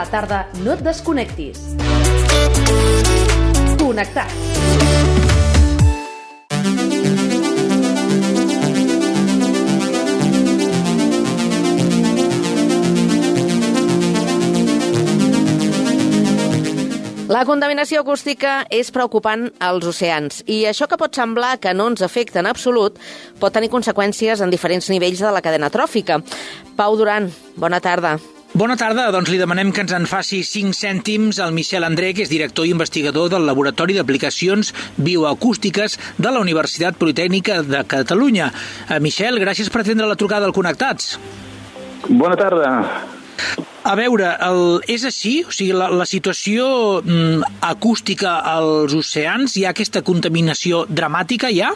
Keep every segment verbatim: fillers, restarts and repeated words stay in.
la tarda no et desconnectis. Connectats. La contaminació acústica és preocupant als oceans i això que pot semblar que no ens afecta en absolut pot tenir conseqüències en diferents nivells de la cadena tròfica. Pau Duran, bona tarda. Bona tarda, doncs li demanem que ens en faci cinc cèntims al Michel André, que és director i investigador del Laboratori d'Aplicacions Bioacústiques de la Universitat Politècnica de Catalunya. Michel, gràcies per atendre la trucada al Connectats. Bona tarda. A veure, el, és així? O sigui, la, la situació mm, acústica als oceans, hi ha aquesta contaminació dramàtica ja?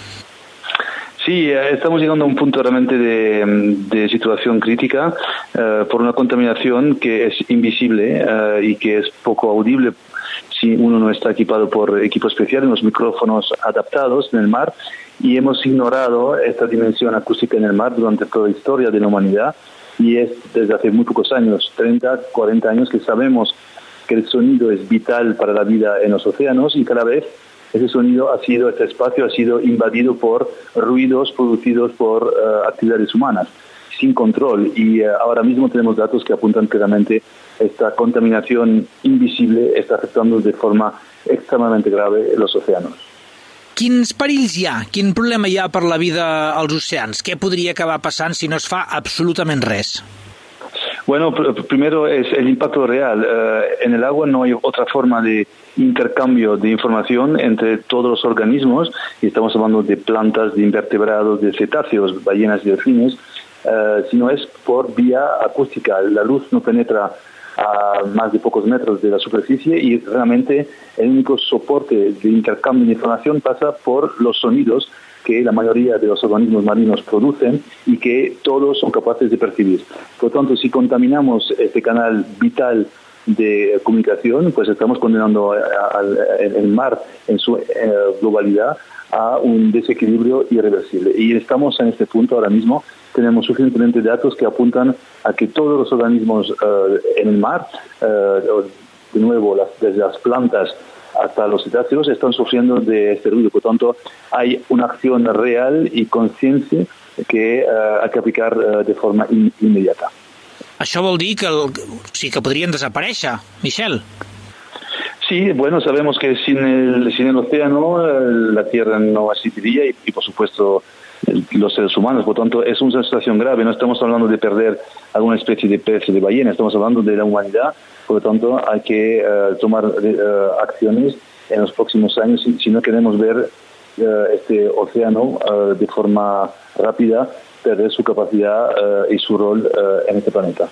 Sí, estamos llegando a un punto realmente de, de situación crítica eh, por una contaminación que es invisible eh, y que es poco audible si uno no está equipado por equipo especial, unos micrófonos adaptados en el mar, y hemos ignorado esta dimensión acústica en el mar durante toda la historia de la humanidad. Y es desde hace muy pocos años, treinta, cuarenta años, que sabemos que el sonido es vital para la vida en los océanos y cada vez ese sonido ha sido, este espacio ha sido invadido por ruidos producidos por uh, actividades humanas, sin control. Y uh, ahora mismo tenemos datos que apuntan claramente esta contaminación invisible está afectando de forma extremadamente grave los océanos. Quins perills hi ha? Quin problema hi ha per la vida als oceans? Què podria acabar passant si no es fa absolutament res? Bueno, pr- primero es el impacto real. Uh, en el agua no hay otra forma de intercambio de información entre todos los organismos, y estamos hablando de plantas, de invertebrados, de cetáceos, ballenas y delfines, uh, sino es por vía acústica. La luz no penetra a más de pocos metros de la superficie y realmente el único soporte de intercambio de información pasa por los sonidos que la mayoría de los organismos marinos producen y que todos son capaces de percibir. Por lo tanto, si contaminamos este canal vital de comunicación, pues estamos condenando al mar en su eh, globalidad a un desequilibrio irreversible. Y estamos en este punto ahora mismo. Tenemos suficientemente datos que apuntan a que todos los organismos uh, en el mar, uh, de nuevo, las, desde las plantas hasta los cetáceos, están sufriendo de este ruido. Por tanto, hay una acción real y conciencia que uh, hay que aplicar uh, de forma in, inmediata. Això vol dir que, el, sí que podrien desaparèixer, Michel. Sí, bueno, sabemos que sin el, sin el océano la Tierra no existiría y, y por supuesto los seres humanos. Por tanto, es una situación grave. No estamos hablando de perder alguna especie de pez o de ballena, estamos hablando de la humanidad. Por lo tanto, hay que uh, tomar uh, acciones en los próximos años si, si no queremos ver uh, este océano uh, de forma rápida perder su capacidad uh, y su rol uh, en este planeta.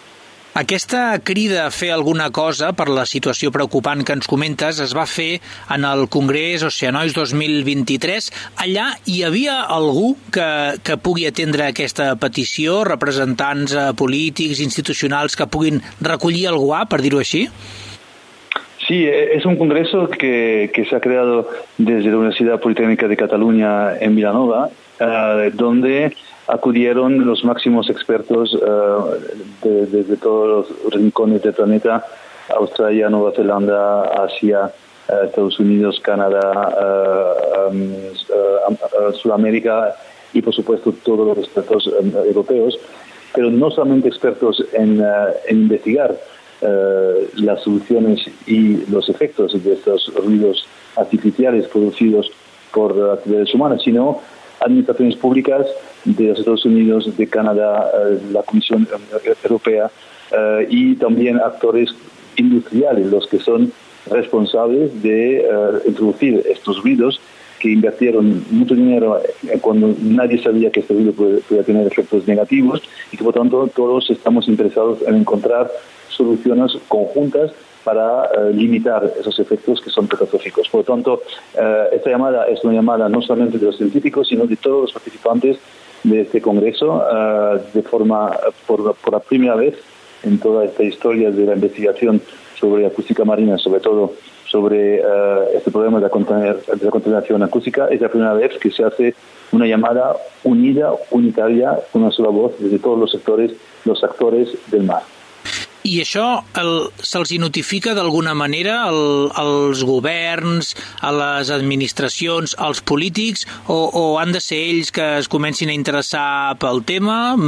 Aquesta crida a fer alguna cosa per la situació preocupant que ens comentes es va fer en el Congrés Oceanois dos mil vint-i-tres. Allà hi havia algú que, que pugui atendre aquesta petició, representants eh, polítics, institucionals que puguin recollir el guà, per dir-ho així? Sí, es un congreso que, que se ha creado desde la Universidad Politécnica de Cataluña en Vilanova, uh, donde acudieron los máximos expertos uh, de, desde todos los rincones del planeta, Australia, Nueva Zelanda, Asia, uh, Estados Unidos, Canadá, uh, um, uh, uh, Sudamérica y por supuesto todos los expertos um, europeos, pero no solamente expertos en, uh, en investigar uh, las soluciones y los efectos de estos ruidos artificiales producidos por uh, actividades humanas, sino administraciones públicas de los Estados Unidos, de Canadá, eh, la Comisión Europea eh, y también actores industriales, los que son responsables de eh, introducir estos ruidos, que invirtieron mucho dinero cuando nadie sabía que este ruido podía tener efectos negativos y que por tanto todos estamos interesados en encontrar soluciones conjuntas para uh, limitar esos efectos que son catastróficos. Por lo tanto, uh, esta llamada es una llamada no solamente de los científicos, sino de todos los participantes de este congreso, uh, de forma, por, por la primera vez en toda esta historia de la investigación sobre acústica marina, sobre todo sobre uh, este problema de la, de la contaminación acústica, es la primera vez que se hace una llamada unida, unitaria, con una sola voz desde todos los sectores, los actores del mar. I això se'ls notifica d'alguna manera el, als governs, a les administracions, als polítics, o, o han de ser ells que es comencin a interessar pel tema?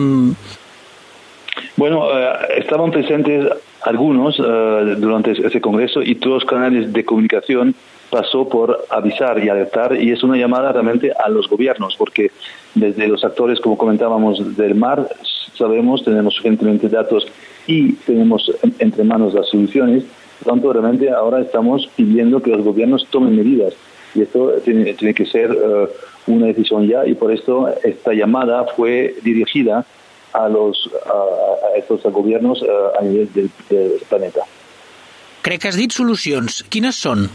Bueno, eh, estaban presentes algunos eh, durante ese congreso y todos los canales de comunicación pasó por avisar y alertar, y es una llamada realmente a los gobiernos, porque desde los actores, como comentábamos, del mar, sabemos, tenemos suficientemente datos y tenemos entre manos las soluciones. Por tanto, realmente ahora estamos pidiendo que los gobiernos tomen medidas, y esto tiene, tiene que ser uh, una decisión ya, y por esto esta llamada fue dirigida a los a, a estos gobiernos uh, a nivel del, del planeta. Crec que has dit solucions. Quines són?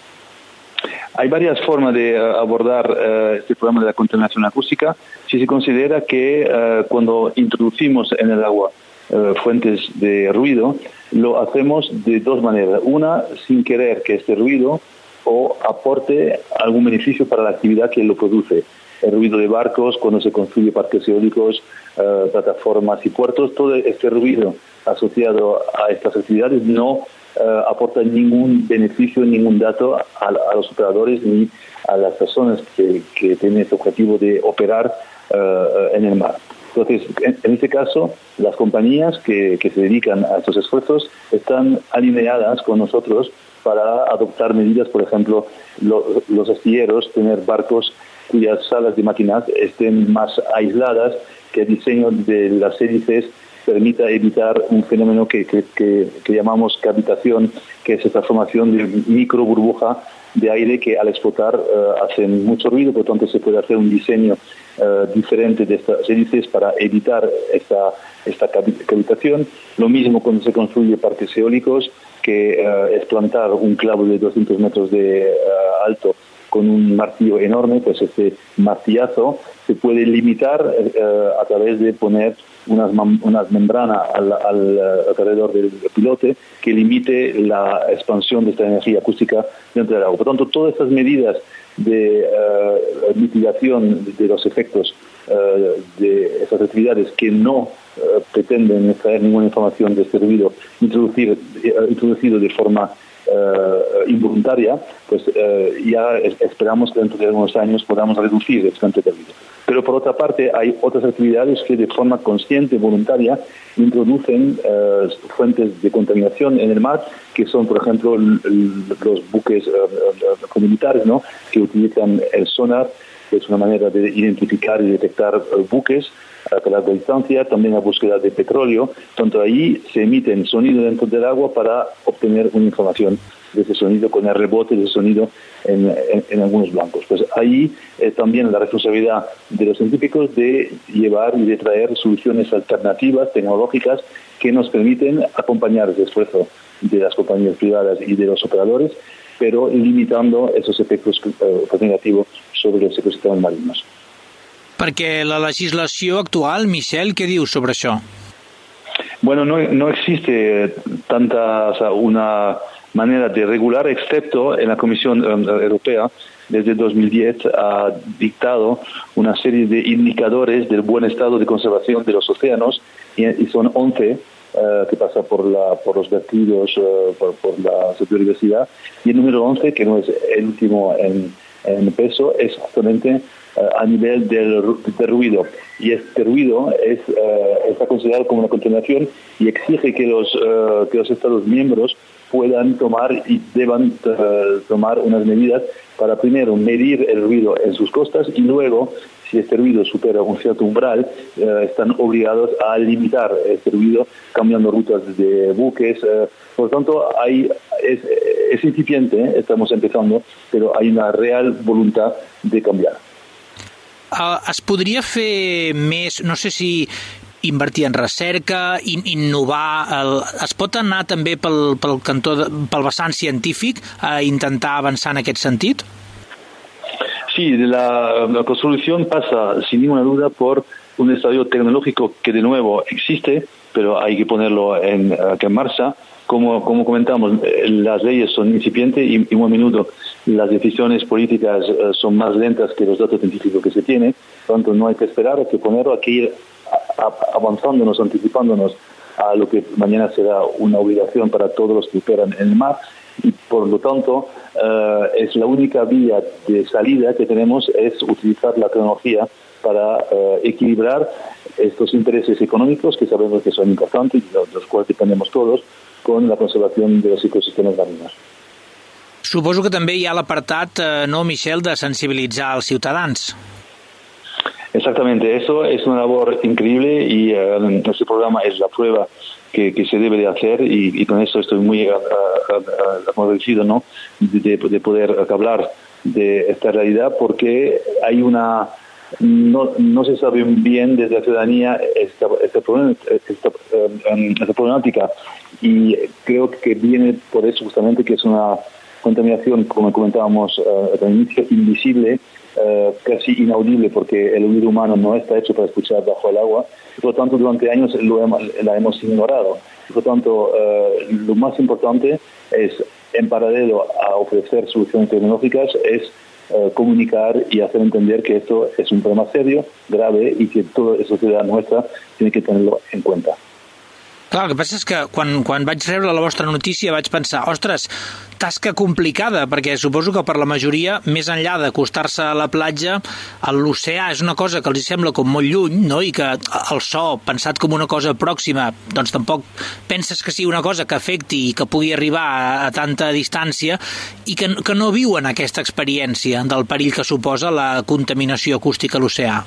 Hay varias formas de uh, abordar uh, este problema de la contaminación acústica. Si se considera que uh, cuando introducimos en el agua uh, fuentes de ruido, lo hacemos de dos maneras. Una, sin querer que este ruido o aporte algún beneficio para la actividad que lo produce. El ruido de barcos, cuando se construye parques eólicos, uh, plataformas y puertos, todo este ruido asociado a estas actividades no Uh, aporta ningún beneficio, ningún dato a, a los operadores ni a las personas que, que tienen este objetivo de operar uh, en el mar. Entonces, en, en este caso, las compañías que, que se dedican a estos esfuerzos están alineadas con nosotros para adoptar medidas, por ejemplo, lo, los astilleros, tener barcos cuyas salas de máquinas estén más aisladas, que el diseño de las hélices permita evitar un fenómeno que, que, que, que llamamos cavitación, que es esta formación de micro burbuja de aire que al explotar uh, hacen mucho ruido. Por lo tanto se puede hacer un diseño uh, diferente de estas hélices para evitar esta, esta cavitación. Lo mismo cuando se construye parques eólicos, que uh, es plantar un clavo de doscientos metros de uh, alto con un martillo enorme, pues este martillazo se puede limitar uh, a través de poner unas, unas membranas al, al, alrededor del pilote que limite la expansión de esta energía acústica dentro del agua. Por tanto, todas estas medidas de uh, mitigación de los efectos uh, de estas actividades que no uh, pretenden extraer ninguna información de este ruido introducir, uh, introducido de forma Uh, involuntaria, pues uh, ya es, esperamos que dentro de algunos años podamos reducir el expansión de ruido. Pero por otra parte hay otras actividades que de forma consciente, voluntaria, introducen uh, fuentes de contaminación en el mar, que son, por ejemplo, l- l- los buques uh, uh, comunitarios, ¿no?, que utilizan el sonar, que es una manera de identificar y detectar uh, buques a larga distancia, también la búsqueda de petróleo. Tanto ahí se emiten sonido dentro del agua para obtener una información de ese sonido con el rebote de ese sonido en, en, en algunos blancos. Pues ahí eh, también la responsabilidad de los científicos de llevar y de traer soluciones alternativas, tecnológicas, que nos permiten acompañar ese esfuerzo de las compañías privadas y de los operadores, pero limitando esos efectos eh, negativos sobre los ecosistemas marinos. Perquè la legislació actual, Michel, què diu sobre això? Bueno, no, no existe tanta, o sea, una manera de regular, excepto en la Comisión um, Europea, desde dos mil diez ha dictado una serie de indicadores del buen estado de conservación de los océanos, y, y son once, uh, que pasa por, la, por los vertidos, uh, por, por la biodiversidad, y el número once, que no es el último en, en peso, es justamente a nivel del, del ruido, y este ruido es, uh, está considerado como una contaminación y exige que los, uh, que los Estados miembros puedan tomar y deban uh, tomar unas medidas para primero medir el ruido en sus costas, y luego, si este ruido supera un cierto umbral, uh, están obligados a limitar este ruido cambiando rutas de buques. Uh, por lo tanto, hay, es, es incipiente, ¿eh? Estamos empezando, pero hay una real voluntad de cambiar. Uh, es podria fer més, no sé si invertir en recerca, in, innovar, el, es pot anar també pel, pel, cantó de, pel vessant científic a intentar avançar en aquest sentit? Sí, la, la construcción pasa sin ninguna duda por un desarrollo tecnológico que de nuevo existe, pero hay que ponerlo en, en marcha. Como, como comentamos, las leyes son incipientes y, y muy a menudo las decisiones políticas uh, son más lentas que los datos científicos que se tienen. Por tanto, no hay que esperar, hay que ponerlo, hay que ir a, a, avanzándonos, anticipándonos a lo que mañana será una obligación para todos los que operan en el mar, y por lo tanto uh, es la única vía de salida que tenemos, es utilizar la tecnología para uh, equilibrar estos intereses económicos que sabemos que son importantes y de los cuales dependemos todos, con la conservación de los ecosistemas marinos. Suposo que també hi ha l'apartat, eh, no, Michel, de sensibilitzar els ciutadans. Exactamente, eso es una labor increíble y uh, nuestro programa es la prueba que, que se debe de hacer y, y con eso estoy muy agradecido, ¿no? de, de poder hablar de esta realidad, porque hay una no, no se sabe bien desde la ciudadanía esta, esta, esta, esta problemática, y creo que viene por eso justamente que es una contaminación, como comentábamos uh, al inicio, invisible, uh, casi inaudible, porque el oído humano no está hecho para escuchar bajo el agua, y por lo tanto durante años lo hemos, la hemos ignorado. Y por lo tanto, uh, lo más importante es, en paralelo a ofrecer soluciones tecnológicas, es uh, comunicar y hacer entender que esto es un problema serio, grave, y que toda la sociedad nuestra tiene que tenerlo en cuenta. Clar, el que passa és que quan, quan vaig rebre la vostra notícia vaig pensar, ostres, tasca complicada, perquè suposo que per la majoria, més enllà d'acostar-se a la platja, l'oceà és una cosa que els sembla com molt lluny, no? I que el so, pensat com una cosa pròxima, doncs tampoc penses que sigui una cosa que afecti i que pugui arribar a, a tanta distància, i que, que no viuen aquesta experiència del perill que suposa la contaminació acústica a l'oceà.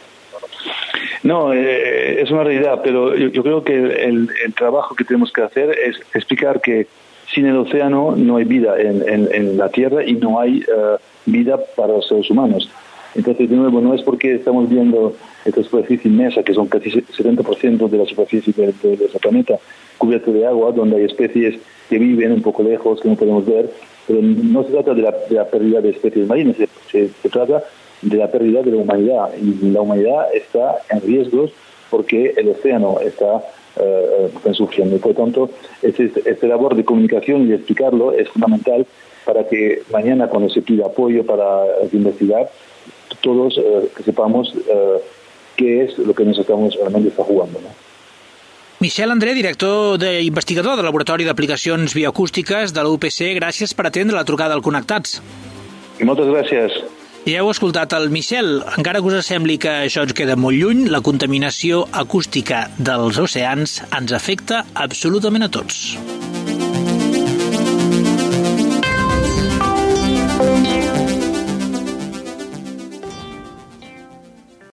No, eh, es una realidad, pero yo, yo creo que el, el trabajo que tenemos que hacer es explicar que sin el océano no hay vida en, en, en la Tierra y no hay uh, vida para los seres humanos. Entonces, de nuevo, no es porque estamos viendo esta superficie inmensa, que son casi setenta por ciento de la superficie de, de, de nuestro planeta, cubierta de agua, donde hay especies que viven un poco lejos, que no podemos ver, pero no se trata de la, de la pérdida de especies marinas, se, se, se trata de la pérdida de la humanidad, y la humanidad está en riesgos porque el océano está uh, sufriendo. Y por lo tanto, este, este labor de comunicación y de explicarlo es fundamental para que mañana, cuando se pida apoyo para uh, investigar, todos uh, que sepamos uh, qué es lo que nos estamos realmente está jugando, ¿no? Michel André, director de investigador del Laboratori d'Aplicacions Bioacústiques de la U P C, gràcies per atendre la trucada al Connectats. I moltes gràcies. Ja heu escoltat el Michel. Encara que us sembli que això ens queda molt lluny, la contaminació acústica dels oceans ens afecta absolutament a tots.